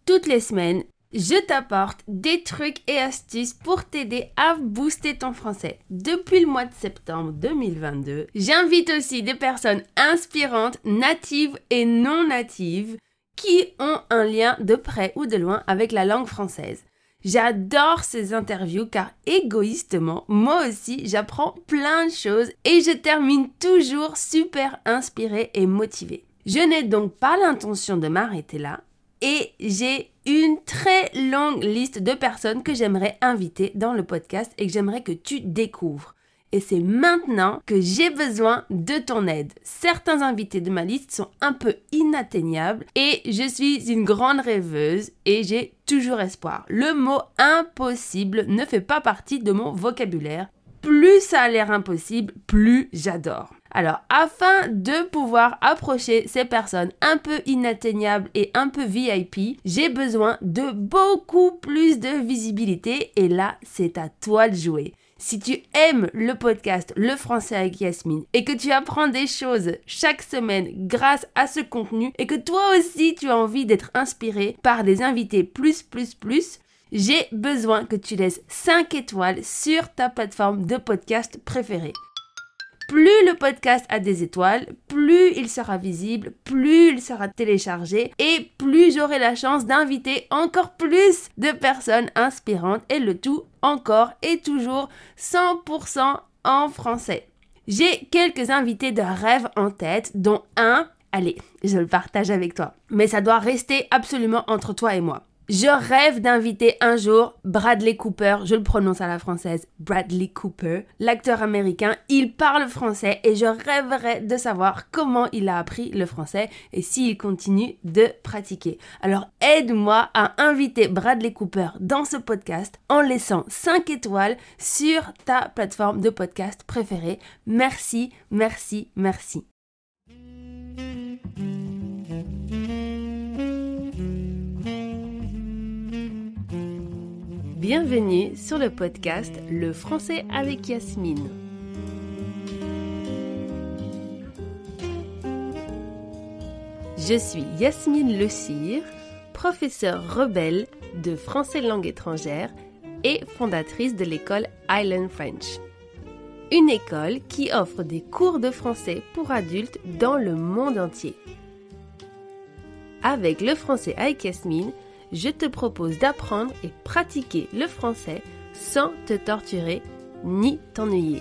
Toutes les semaines, je t'apporte des trucs et astuces pour t'aider à booster ton français. Depuis le mois de septembre 2022, j'invite aussi des personnes inspirantes, natives et non natives, qui ont un lien de près ou de loin avec la langue française. J'adore ces interviews car égoïstement, moi aussi, j'apprends plein de choses et je termine toujours super inspirée et motivée. Je n'ai donc pas l'intention de m'arrêter là et j'ai une très longue liste de personnes que j'aimerais inviter dans le podcast et que j'aimerais que tu découvres. Et c'est maintenant que j'ai besoin de ton aide. Certains invités de ma liste sont un peu inatteignables et je suis une grande rêveuse et j'ai toujours espoir. Le mot impossible ne fait pas partie de mon vocabulaire. Plus ça a l'air impossible, plus j'adore. Alors, afin de pouvoir approcher ces personnes un peu inatteignables et un peu VIP, j'ai besoin de beaucoup plus de visibilité et là, c'est à toi de jouer. Si tu aimes le podcast Le Français avec Yasmine et que tu apprends des choses chaque semaine grâce à ce contenu et que toi aussi tu as envie d'être inspiré par des invités plus, j'ai besoin que tu laisses 5 étoiles sur ta plateforme de podcast préférée. Plus le podcast a des étoiles, plus il sera visible, plus il sera téléchargé et plus j'aurai la chance d'inviter encore plus de personnes inspirantes et le tout encore et toujours 100% en français. J'ai quelques invités de rêve en tête, dont un, allez, je le partage avec toi, mais ça doit rester absolument entre toi et moi. Je rêve d'inviter un jour Bradley Cooper, je le prononce à la française, Bradley Cooper, l'acteur américain. Il parle français et je rêverais de savoir comment il a appris le français et s'il continue de pratiquer. Alors aide-moi à inviter Bradley Cooper dans ce podcast en laissant 5 étoiles sur ta plateforme de podcast préférée. Merci, merci, merci. Bienvenue sur le podcast Le Français avec Yasmine. Je suis Yasmine Le Cire, professeure rebelle de français langue étrangère et fondatrice de l'école Island French. Une école qui offre des cours de français pour adultes dans le monde entier. Avec Le Français avec Yasmine, je te propose d'apprendre et pratiquer le français sans te torturer ni t'ennuyer.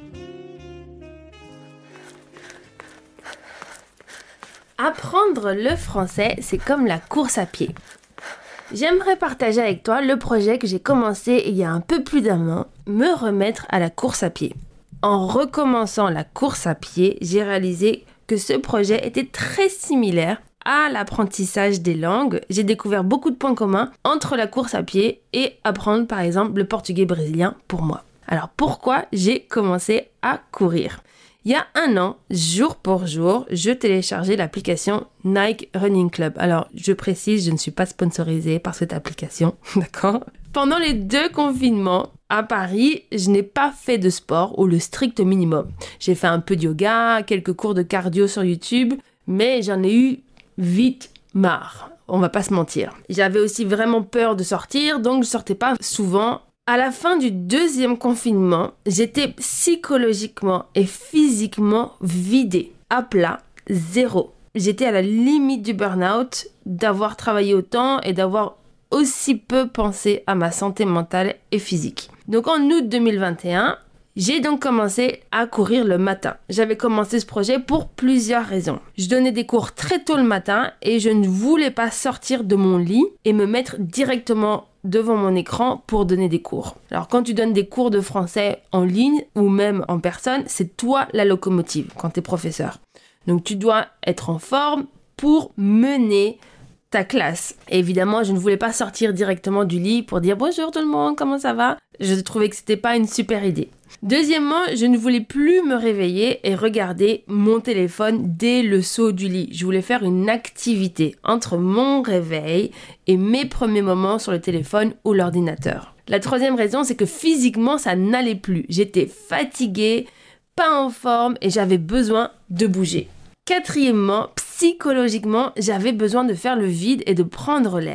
Apprendre le français, c'est comme la course à pied. J'aimerais partager avec toi le projet que j'ai commencé il y a un peu plus d'un an, me remettre à la course à pied. En recommençant la course à pied, j'ai réalisé que ce projet était très similaire à l'apprentissage des langues. J'ai découvert beaucoup de points communs entre la course à pied et apprendre par exemple le portugais brésilien pour moi. Alors pourquoi j'ai commencé à courir ? Il y a un an, jour pour jour, je téléchargeais l'application Nike Running Club. Alors je précise, je ne suis pas sponsorisée par cette application, d'accord ? Pendant les 2 confinements à Paris, je n'ai pas fait de sport ou le strict minimum. J'ai fait un peu de yoga, quelques cours de cardio sur YouTube, mais j'en ai eu vite marre, on va pas se mentir. J'avais aussi vraiment peur de sortir, donc je sortais pas souvent. À la fin du 2e confinement, j'étais psychologiquement et physiquement vidée, à plat, zéro. J'étais à la limite du burn-out, d'avoir travaillé autant et d'avoir aussi peu pensé à ma santé mentale et physique. Donc en août 2021, j'ai donc commencé à courir le matin. J'avais commencé ce projet pour plusieurs raisons. Je donnais des cours très tôt le matin et je ne voulais pas sortir de mon lit et me mettre directement devant mon écran pour donner des cours. Alors quand tu donnes des cours de français en ligne ou même en personne, c'est toi la locomotive quand tu es professeur. Donc tu dois être en forme pour mener ta classe. Et évidemment, je ne voulais pas sortir directement du lit pour dire bonjour tout le monde, comment ça va ? Je trouvais que c'était pas une super idée. Deuxièmement, je ne voulais plus me réveiller et regarder mon téléphone dès le saut du lit. Je voulais faire une activité entre mon réveil et mes premiers moments sur le téléphone ou l'ordinateur. La troisième raison, c'est que physiquement, ça n'allait plus. J'étais fatiguée, pas en forme et j'avais besoin de bouger. Quatrièmement, psychologiquement, j'avais besoin de faire le vide et de prendre l'air.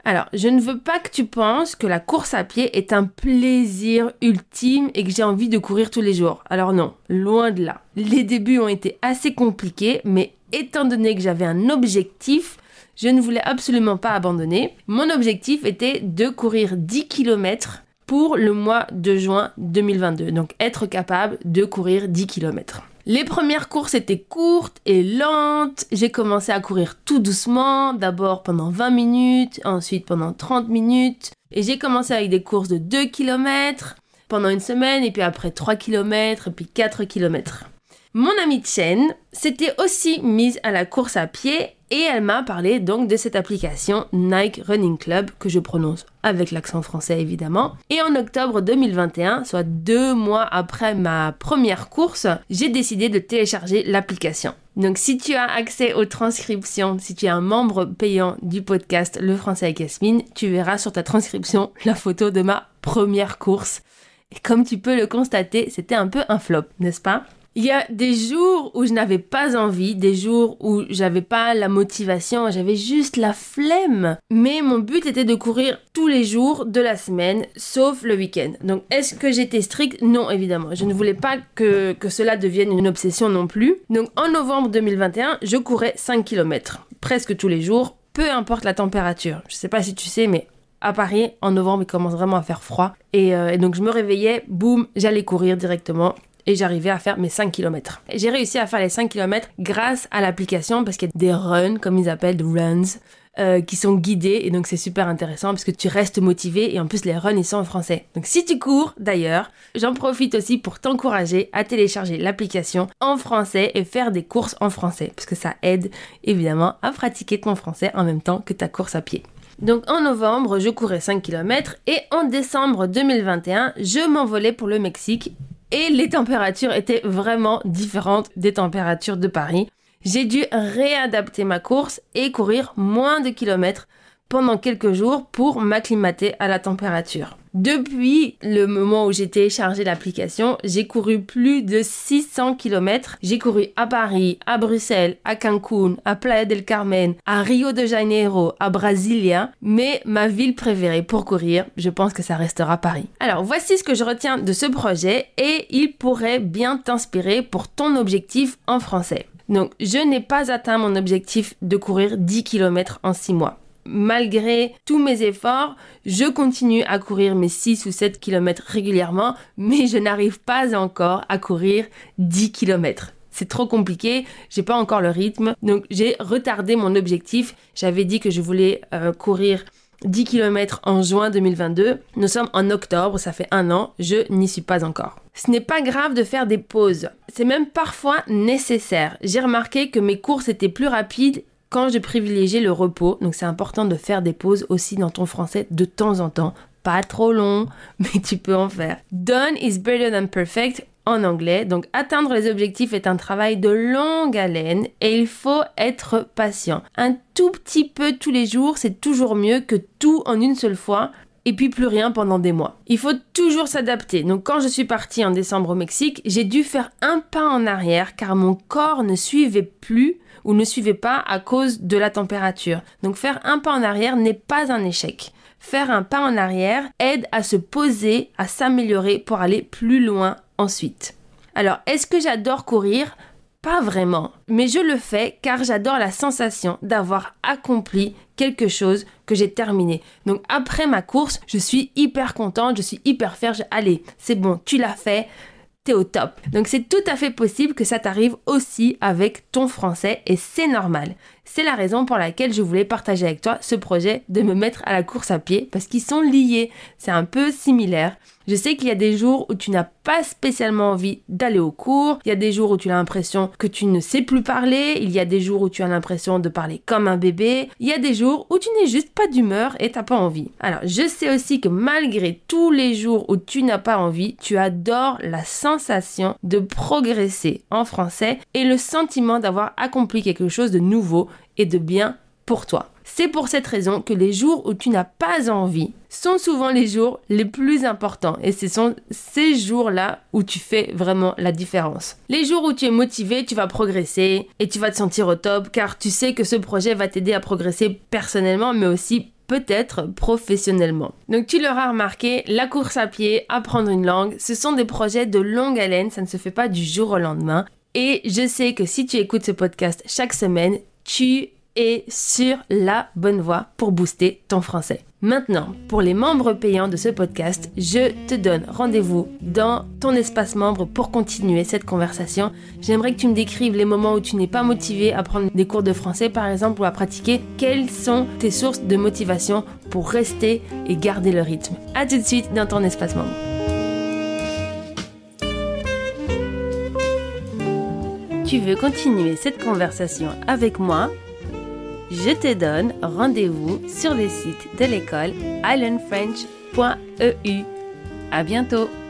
Alors, je ne veux pas que tu penses que la course à pied est un plaisir ultime et que j'ai envie de courir tous les jours. Alors non, loin de là. Les débuts ont été assez compliqués, mais étant donné que j'avais un objectif, je ne voulais absolument pas abandonner. Mon objectif était de courir 10 km pour le mois de juin 2022. Donc, être capable de courir 10 km. Les premières courses étaient courtes et lentes. J'ai commencé à courir tout doucement, d'abord pendant 20 minutes, ensuite pendant 30 minutes. Et j'ai commencé avec des courses de 2 km pendant une semaine, et puis après 3 km, et puis 4 km. Mon amie Chen s'était aussi mise à la course à pied et elle m'a parlé donc de cette application Nike Running Club, que je prononce avec l'accent français évidemment. Et en octobre 2021, soit 2 mois après ma première course, j'ai décidé de télécharger l'application. Donc si tu as accès aux transcriptions, si tu es un membre payant du podcast Le Français avec Yasmine, tu verras sur ta transcription la photo de ma première course. Et comme tu peux le constater, c'était un peu un flop, n'est-ce pas ? Il y a des jours où je n'avais pas envie, des jours où j'avais pas la motivation, j'avais juste la flemme. Mais mon but était de courir tous les jours de la semaine, sauf le week-end. Donc, est-ce que j'étais stricte ? Non, évidemment. Je ne voulais pas que cela devienne une obsession non plus. Donc, en novembre 2021, je courais 5 km, presque tous les jours, peu importe la température. Je sais pas si tu sais, mais à Paris, en novembre, il commence vraiment à faire froid. Et donc, je me réveillais, boum, j'allais courir directement. Et j'arrivais à faire mes 5 km. Et j'ai réussi à faire les 5 km grâce à l'application parce qu'il y a des runs, comme ils appellent, des runs, qui sont guidés. Et donc c'est super intéressant parce que tu restes motivé et en plus les runs, ils sont en français. Donc si tu cours, d'ailleurs, j'en profite aussi pour t'encourager à télécharger l'application en français et faire des courses en français. Parce que ça aide évidemment à pratiquer ton français en même temps que ta course à pied. Donc en novembre, je courais 5 km et en décembre 2021, je m'envolais pour le Mexique. Et les températures étaient vraiment différentes des températures de Paris. J'ai dû réadapter ma course et courir moins de kilomètres pendant quelques jours pour m'acclimater à la température. Depuis le moment où j'ai téléchargé l'application, j'ai couru plus de 600 km. J'ai couru à Paris, à Bruxelles, à Cancun, à Playa del Carmen, à Rio de Janeiro, à Brasilia. Mais ma ville préférée pour courir, je pense que ça restera Paris. Alors voici ce que je retiens de ce projet et il pourrait bien t'inspirer pour ton objectif en français. Donc je n'ai pas atteint mon objectif de courir 10 km en 6 mois. Malgré tous mes efforts, je continue à courir mes 6 ou 7 km régulièrement, mais je n'arrive pas encore à courir 10 km. C'est trop compliqué, j'ai pas encore le rythme, donc j'ai retardé mon objectif. J'avais dit que je voulais courir 10 km en juin 2022. Nous sommes en octobre, ça fait 1 an, je n'y suis pas encore. Ce n'est pas grave de faire des pauses, c'est même parfois nécessaire. J'ai remarqué que mes courses étaient plus rapides quand je privilégiais le repos, donc c'est important de faire des pauses aussi dans ton français de temps en temps. Pas trop long, mais tu peux en faire. Done is better than perfect en anglais. Donc atteindre les objectifs est un travail de longue haleine et il faut être patient. Un tout petit peu tous les jours, c'est toujours mieux que tout en une seule fois. Et puis plus rien pendant des mois. Il faut toujours s'adapter. Donc quand je suis partie en décembre au Mexique, j'ai dû faire un pas en arrière car mon corps ne suivait plus ou ne suivait pas à cause de la température. Donc faire un pas en arrière n'est pas un échec. Faire un pas en arrière aide à se poser, à s'améliorer pour aller plus loin ensuite. Alors, est-ce que j'adore courir ? Pas vraiment, mais je le fais car j'adore la sensation d'avoir accompli quelque chose que j'ai terminé. Donc après ma course, je suis hyper contente, je suis hyper fière. Allez, c'est bon, tu l'as fait. T'es au top. Donc c'est tout à fait possible que ça t'arrive aussi avec ton français et c'est normal. C'est la raison pour laquelle je voulais partager avec toi ce projet de me mettre à la course à pied parce qu'ils sont liés. C'est un peu similaire. Je sais qu'il y a des jours où tu n'as pas spécialement envie d'aller au cours. Il y a des jours où tu as l'impression que tu ne sais plus parler. Il y a des jours où tu as l'impression de parler comme un bébé. Il y a des jours où tu n'es juste pas d'humeur et t'as pas envie. Alors, je sais aussi que malgré tous les jours où tu n'as pas envie, tu adores la sensation de progresser en français et le sentiment d'avoir accompli quelque chose de nouveau et de bien pour toi. C'est pour cette raison que les jours où tu n'as pas envie sont souvent les jours les plus importants et ce sont ces jours-là où tu fais vraiment la différence. Les jours où tu es motivé, tu vas progresser et tu vas te sentir au top car tu sais que ce projet va t'aider à progresser personnellement mais aussi peut-être professionnellement. Donc tu l'auras remarqué, la course à pied, apprendre une langue, ce sont des projets de longue haleine, ça ne se fait pas du jour au lendemain. Et je sais que si tu écoutes ce podcast chaque semaine, tu es sur la bonne voie pour booster ton français. Maintenant, pour les membres payants de ce podcast, je te donne rendez-vous dans ton espace membre pour continuer cette conversation. J'aimerais que tu me décrives les moments où tu n'es pas motivé à prendre des cours de français, par exemple, ou à pratiquer. Quelles sont tes sources de motivation pour rester et garder le rythme? À tout de suite dans ton espace membre. Tu veux continuer cette conversation avec moi? Je te donne rendez-vous sur le site de l'école ilearnfrench.eu. À bientôt!